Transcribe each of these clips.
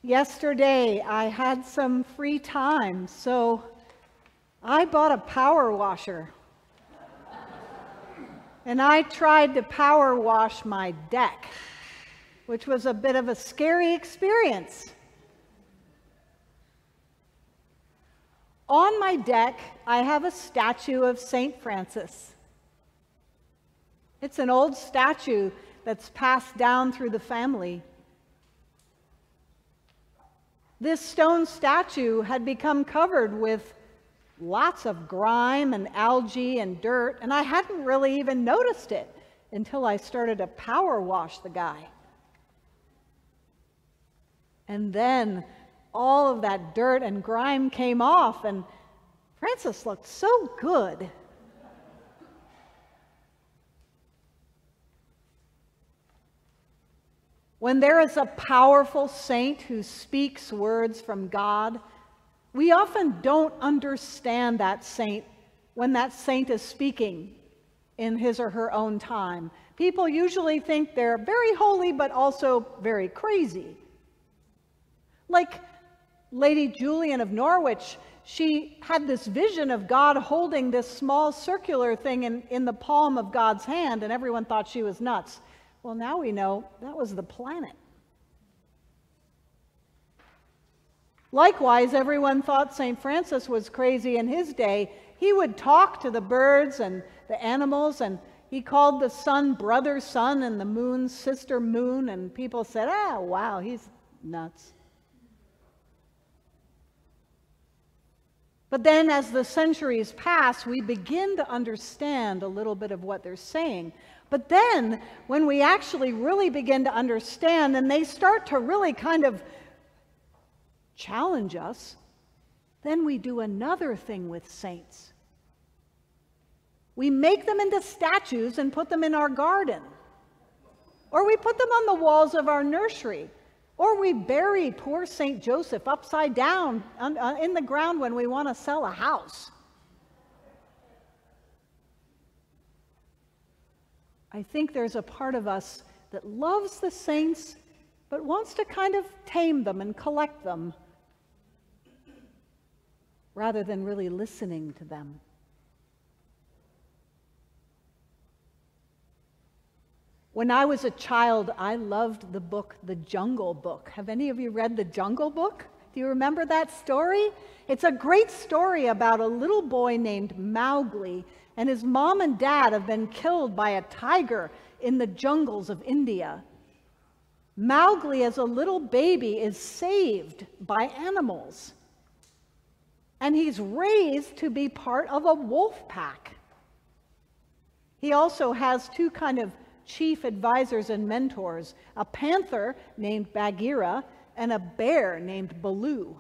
Yesterday, I had some free time, so I bought a power washer. And I tried to power wash my deck, which was a bit of a scary experience. On my deck, I have a statue of St. Francis. It's an old statue that's passed down through the family. This stone statue had become covered with lots of grime and algae and dirt, and I hadn't really even noticed it until I started to power wash the guy. And then all of that dirt and grime came off, and Francis looked so good. When there is a powerful saint who speaks words from God, we often don't understand that saint when that saint is speaking in his or her own time. People usually think they're very holy, but also very crazy. Like Lady Julian of Norwich, she had this vision of God holding this small circular thing in the palm of God's hand, and everyone thought she was nuts. Well, now we know that was the planet. Likewise, everyone thought St. Francis was crazy in his day. He would talk to the birds and the animals, and he called the sun brother sun and the moon sister moon, and people said, wow, he's nuts. But then as the centuries pass, we begin to understand a little bit of what they're saying. But then, when we actually really begin to understand, and they start to really kind of challenge us, then we do another thing with saints. We make them into statues and put them in our garden. Or we put them on the walls of our nursery. Or we bury poor St. Joseph upside down in the ground when we want to sell a house. I think there's a part of us that loves the saints, but wants to kind of tame them and collect them, rather than really listening to them. When I was a child, I loved the book, The Jungle Book. Have any of you read The Jungle Book? Do you remember that story? It's a great story about a little boy named Mowgli, and his mom and dad have been killed by a tiger in the jungles of India. Mowgli, as a little baby, is saved by animals, and he's raised to be part of a wolf pack. He also has two kind of chief advisors and mentors, a panther named Bagheera and a bear named Baloo.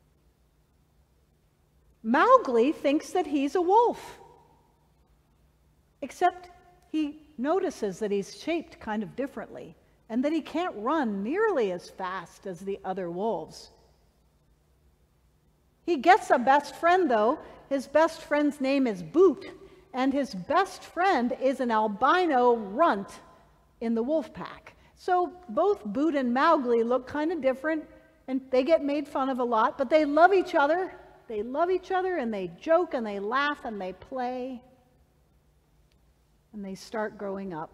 Mowgli thinks that he's a wolf, except he notices that he's shaped kind of differently and that he can't run nearly as fast as the other wolves. He gets a best friend, though. His best friend's name is Boot, and his best friend is an albino runt in the wolf pack. So both Boot and Mowgli look kind of different, and they get made fun of a lot, but they love each other. They love each other, and they joke, and they laugh, and they play, and they start growing up.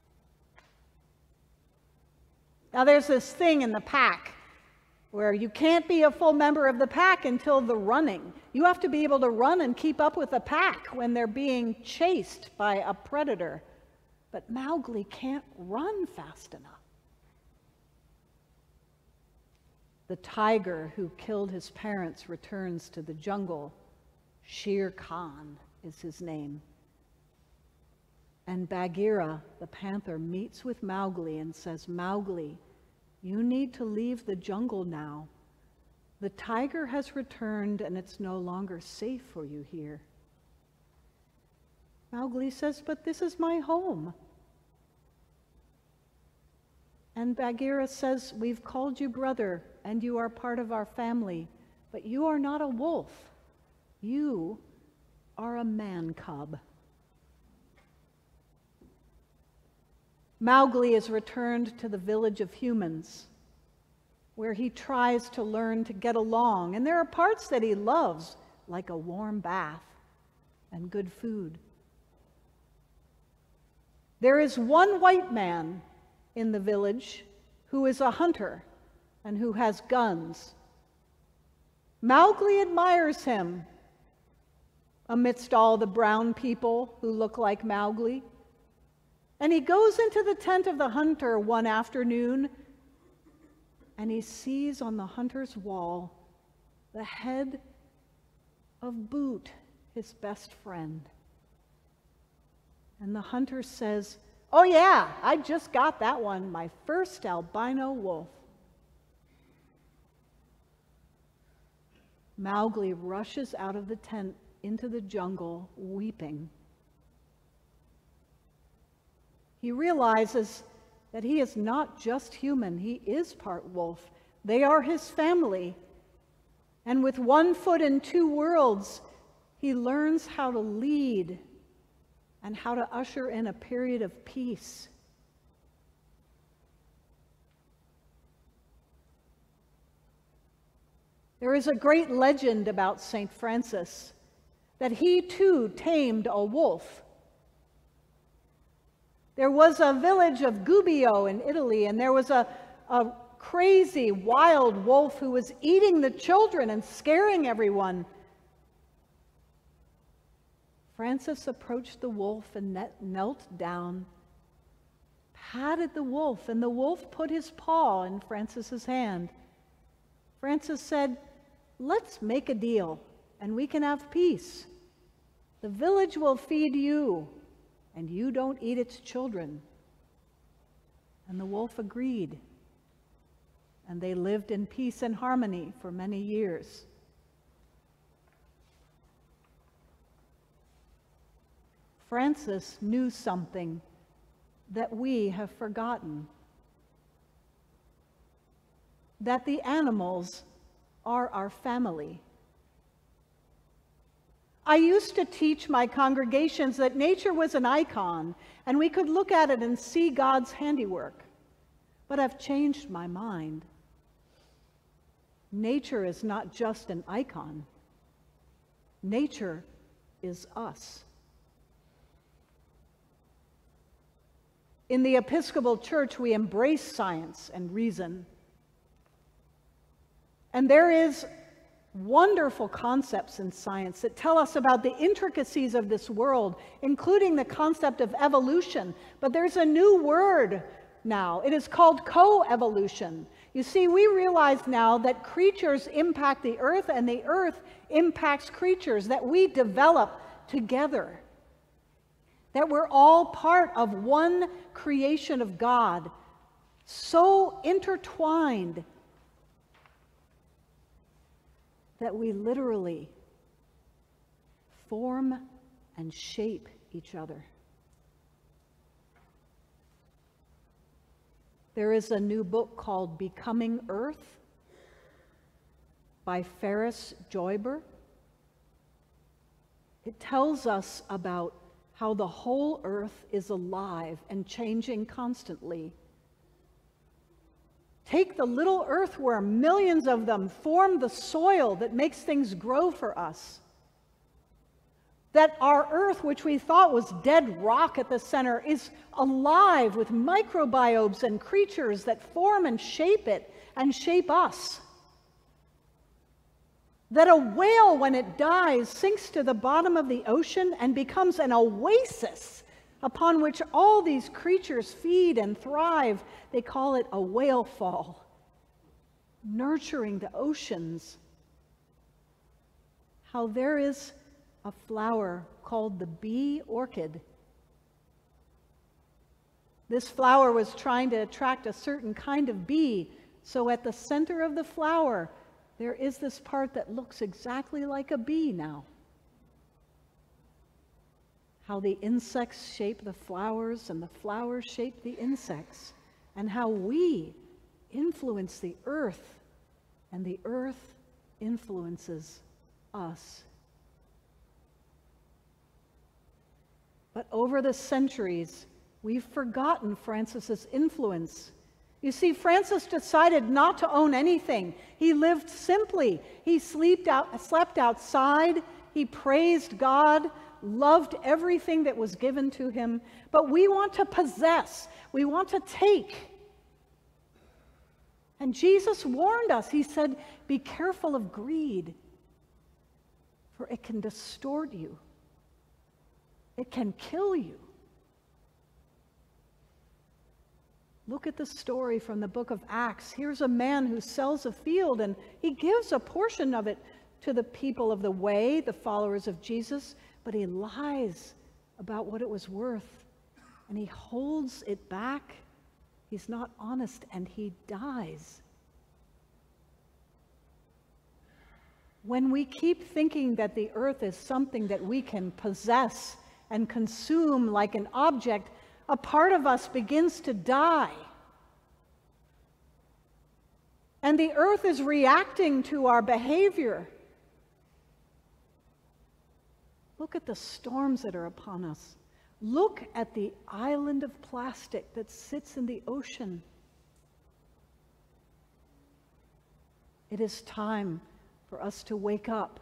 Now there's this thing in the pack where you can't be a full member of the pack until the running. You have to be able to run and keep up with the pack when they're being chased by a predator. But Mowgli can't run fast enough. The tiger who killed his parents returns to the jungle. Shere Khan is his name. And Bagheera, the panther, meets with Mowgli and says, Mowgli, you need to leave the jungle now. The tiger has returned and it's no longer safe for you here. Mowgli says, but this is my home. And Bagheera says, we've called you brother and you are part of our family, but you are not a wolf. You are a man cub. Mowgli is returned to the village of humans. where he tries to learn to get along. And there are parts that he loves, like a warm bath and good food. There is one white man in the village who is a hunter and who has guns. Mowgli admires him amidst all the brown people who look like Mowgli. And he goes into the tent of the hunter one afternoon, and he sees on the hunter's wall the head of Boot, his best friend. And the hunter says, "Oh yeah, I just got that one, my first albino wolf." Mowgli rushes out of the tent into the jungle, weeping. He realizes that he is not just human, he is part wolf. They are his family. And with one foot in two worlds, he learns how to lead and how to usher in a period of peace. There is a great legend about St. Francis that he too tamed a wolf. There was a village of Gubbio in Italy, and there was a crazy wild wolf who was eating the children and scaring everyone. Francis approached the wolf and knelt down, patted the wolf, and the wolf put his paw in Francis's hand. Francis said, "Let's make a deal, and we can have peace. The village will feed you, and you don't eat its children." And the wolf agreed, and they lived in peace and harmony for many years. Francis knew something that we have forgotten: that the animals are our family. I used to teach my congregations that nature was an icon, and we could look at it and see God's handiwork. But I've changed my mind. Nature is not just an icon. Nature is us. In the Episcopal Church, we embrace science and reason. And there is wonderful concepts in science that tell us about the intricacies of this world, including the concept of evolution. But there's a new word now. It is called coevolution. You see, we realize now that creatures impact the earth and the earth impacts creatures, that we develop together, that we're all part of one creation of God, so intertwined that we literally form and shape each other. There is a new book called Becoming Earth by Ferris Joyber. It tells us about how the whole earth is alive and changing constantly. Take the little earthworm, millions of them form the soil that makes things grow for us. That our earth, which we thought was dead rock at the center, is alive with microbiomes and creatures that form and shape it and shape us. That a whale, when it dies, sinks to the bottom of the ocean and becomes an oasis upon which all these creatures feed and thrive. They call it a whale fall, nurturing the oceans. How there is a flower called the bee orchid. This flower was trying to attract a certain kind of bee, so at the center of the flower, there is this part that looks exactly like a bee now. How the insects shape the flowers and the flowers shape the insects, and how we influence the earth and the earth influences us. But over the centuries, we've forgotten Francis's influence, You see, Francis decided not to own anything. He lived simply. He slept outside. He praised God, loved everything that was given to him. But we want to possess. We want to take. And Jesus warned us. He said, be careful of greed, for it can distort you. It can kill you. Look at the story from the book of Acts. Here's a man who sells a field, and he gives a portion of it to the people of the way, the followers of Jesus, but he lies about what it was worth, and he holds it back. He's not honest, and he dies. When we keep thinking that the earth is something that we can possess and consume like an object, a part of us begins to die. And the earth is reacting to our behavior. Look at the storms that are upon us. Look at the island of plastic that sits in the ocean. It is time for us to wake up,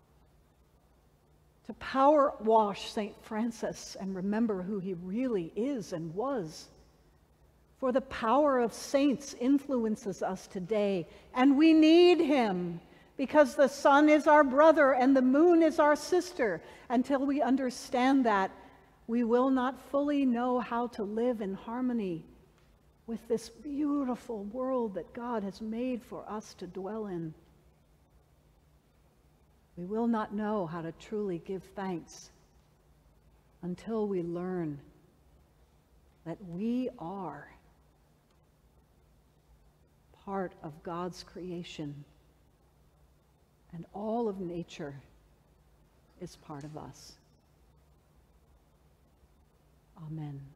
to power wash St. Francis and remember who he really is and was. For the power of saints influences us today, and we need him, because the sun is our brother and the moon is our sister. Until we understand that, we will not fully know how to live in harmony with this beautiful world that God has made for us to dwell in. We will not know how to truly give thanks until we learn that we are part of God's creation, and all of nature is part of us. Amen.